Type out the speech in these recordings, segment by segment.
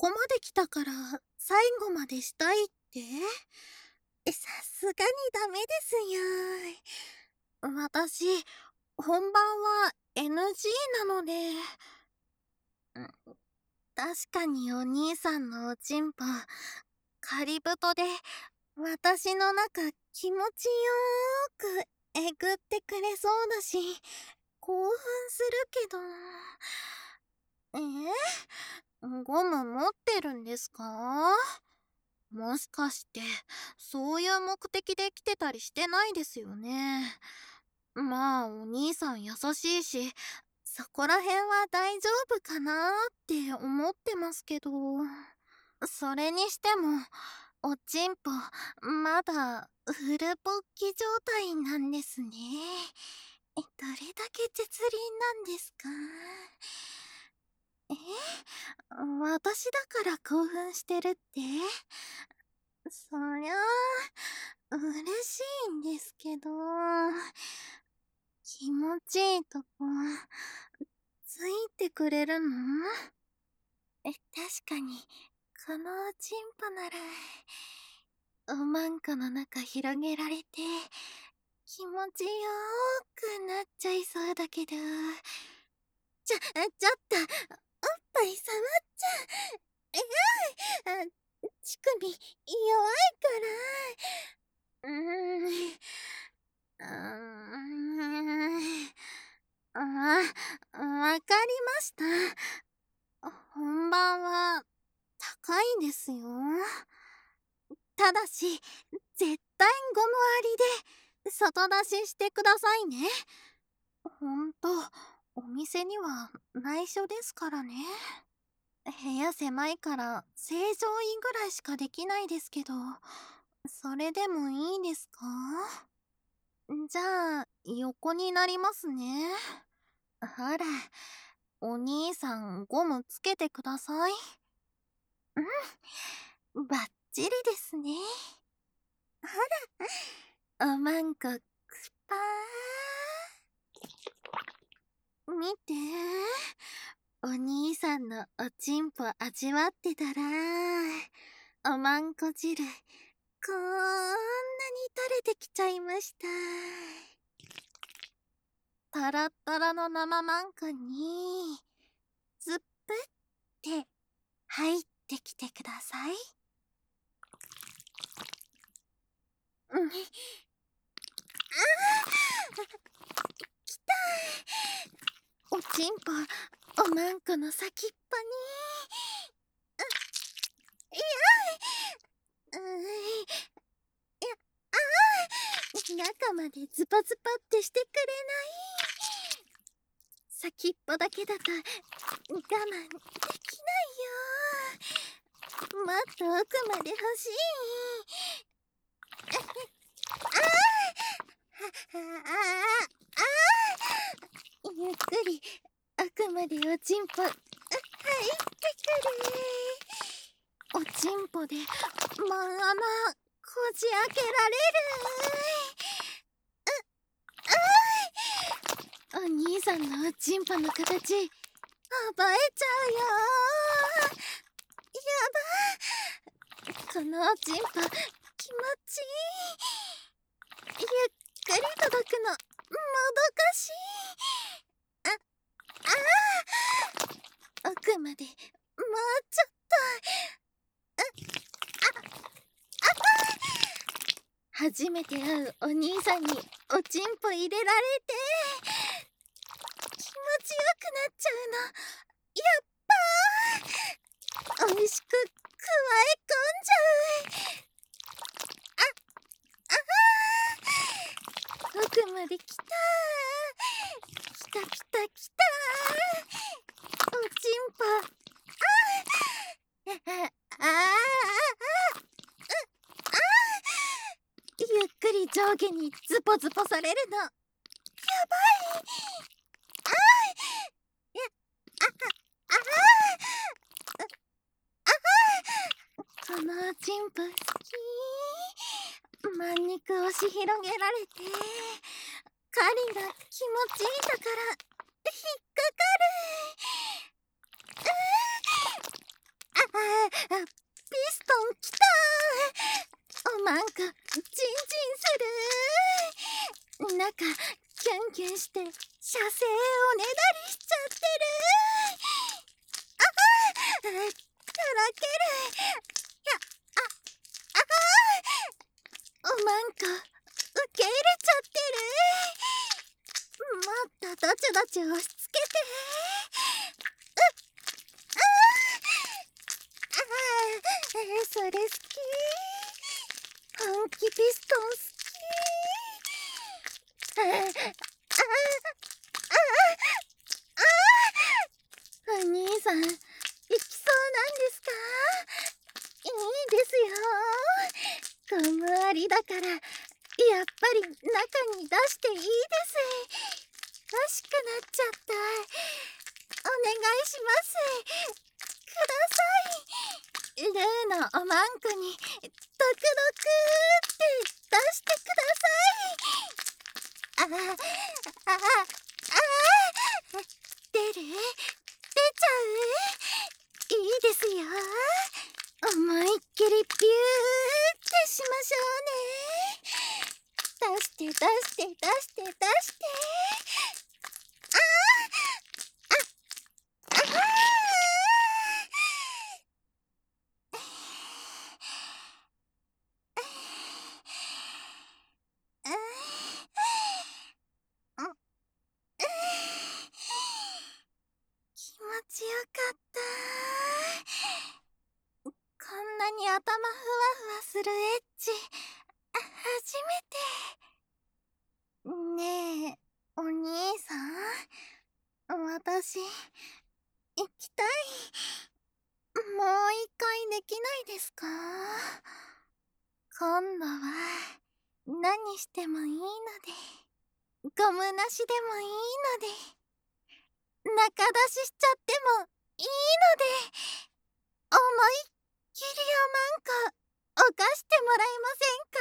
こまで来たから最後までしたいって？さすがにダメですよ。私、本番は NG なので。確かにお兄さんのおちんぽ、仮太で私の中気持ちよーくえぐってくれそうだし、興奮するけど。ゴム持ってるんですか？もしかしてそういう目的で来てたりしてないですよね。まあお兄さん優しいし、そこら辺は大丈夫かなって思ってますけど。それにしてもおちんぽまだフルポッキ状態なんですね。どれだけ絶倫なんですか？え私だから興奮してるって？そりゃあ嬉しいんですけど、気持ちいいとこついてくれるの？確かにこのおちんぽならおまんこの中広げられて気持ちよーくなっちゃいそうだけど。ちょっと、おっぱい触っちゃいや乳首弱いから。わかりました。本番は高いんですよ。ただし絶対ゴムありで外出ししてくださいね。ほんとお店には内緒ですからね。部屋狭いから正常位ぐらいしかできないですけど、それでもいいですか？じゃあ横になりますね。ほら、お兄さんゴムつけてください。バッチリですね。ほら、おまんこくぱー。見て、お兄さんのおちんぽ味わってたら、おまんこ汁こんなに垂れてきちゃいました。タラッタラの生まんこにズップって入ってきてください。きた。おちんぽおまんこの先っぽに。いや、中までズパズパってしてくれない？先っぽだけだと我慢できないよ。もっと奥まで欲しい。ゆっくり奥までおちんぽ入ってくる。おちんぽでまん穴こじ開けられる。お兄さんのおちんぽの形覚えちゃうよ。やば。このおちんぽ気持ちいい。ゆっくり届くのもどかしい。奥までもうちょっと。初めて会うお兄さんにおちんぽ入れられて気持ちよくなっちゃうの。やっぱ美味しくくわえ込んじゃう。奥まで来た。来た来た来た。おちんぽゆっくり上下にズポズポされるの。やばい。このおちんぽ好き。まん肉押し広げられて狩りが気持ちいいだから引っかかる。 ピストンきたー。おまんこチンチンする。中キュンキュンして射精おねだりしちゃってる。とろける。おまんこ受け入れちゃってる。もっとどちどち押し付けて。それ好き。本気ピストン好き。お兄さん、行きそうなんですか？いいですよ。ゴムありだから、やっぱり中に出していいです。欲しくなっちゃった。お願いします。ください。ルーのおまんこにドクドクって出してください。出る？出ちゃう？いいですよ。思いっきりピューってしましょうね。出して出して出して出して。気持ちよかった。こんなに頭ふわふわするエッチ初めて。ねえお兄さん、私行きたい。もう一回できないですか？今度は何してもいいので、ゴムなしでもいいので、中出ししちゃってもいいので、思いっきりおまんこ犯してもらえま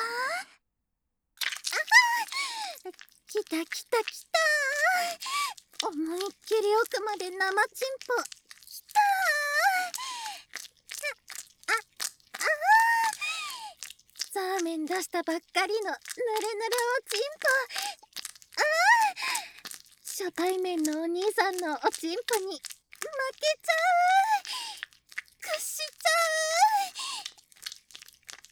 せんか？きたきたきた。思いっきり奥まで生チンポきた。ザーメン出したばっかりのぬるぬるおちんぽ。初対面のお兄さんのおちんぽに負けちゃう。屈しちゃう。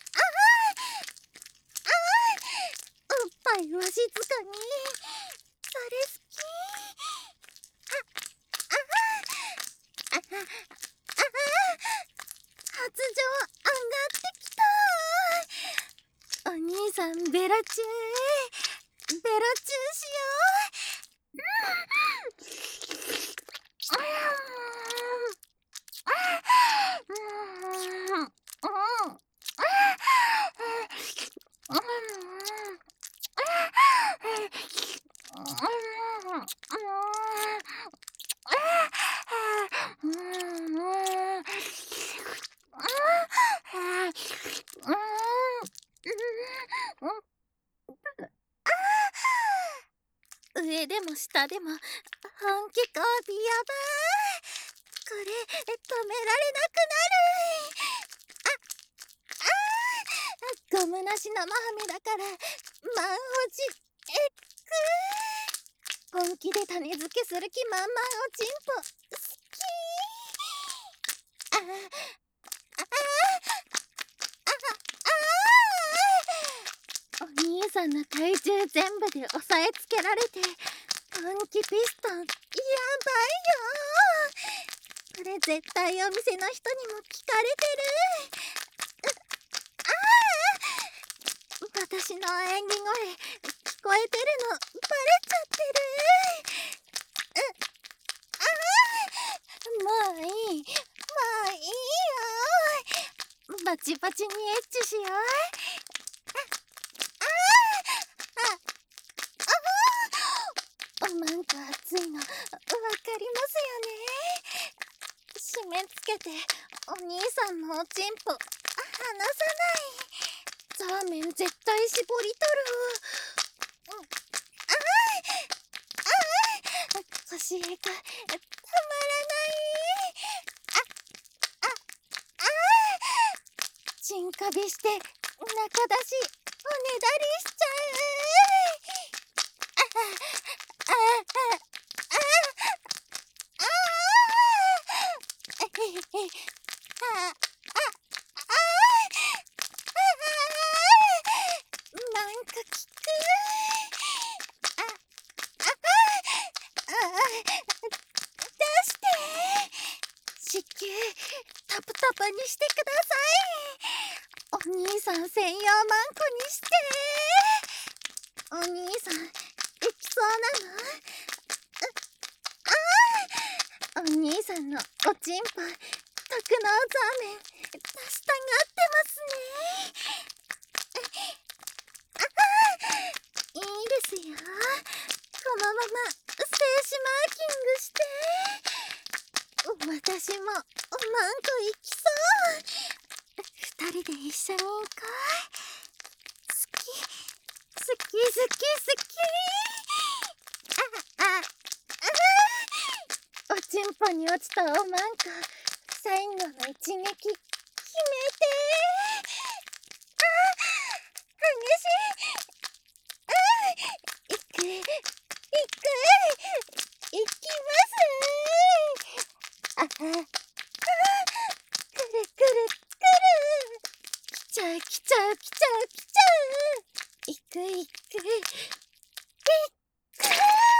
おっぱいわしづかみ。それ好き。発情上がってきた。お兄さんベロチューベロチューしよう。上でも下でも本気交尾やばい。これ止められなくなる。ゴムなし生ハメだから満を持本気で種付けする気満々おちんぽ好き。お兄さんの体重全部で押さえつけられて本気ピストンやばいよ。これ絶対お店の人にも聞かれてる。私の演技声聞こえてるのバレちゃってる。もういいもういいよ。バチバチにエッチしよう。おまんこ熱いのわかりますよね。締め付けてお兄さんのおちんぽ離さない。ザーメン絶対絞り取る。腰へがたまらない。 かびして中出しおねだりしちゃう。あああああああなんかきく。出して子宮タプタプにしてください。お兄さん専用マンコにして。お兄さんできそうなの？お兄さんのおちんぽ特納ザーメン出したがってますね。いいですよ。このまま静止マーキングして。私もマンコ行きそう。二人で一緒に行こう。好き好き好き好き。おちんぽに落ちたおまんこ最後の一撃決めて。激しい。行く行きます。くるくるくる。来ちゃう来ちゃう来ちゃう来ちゃう。行く行く行く。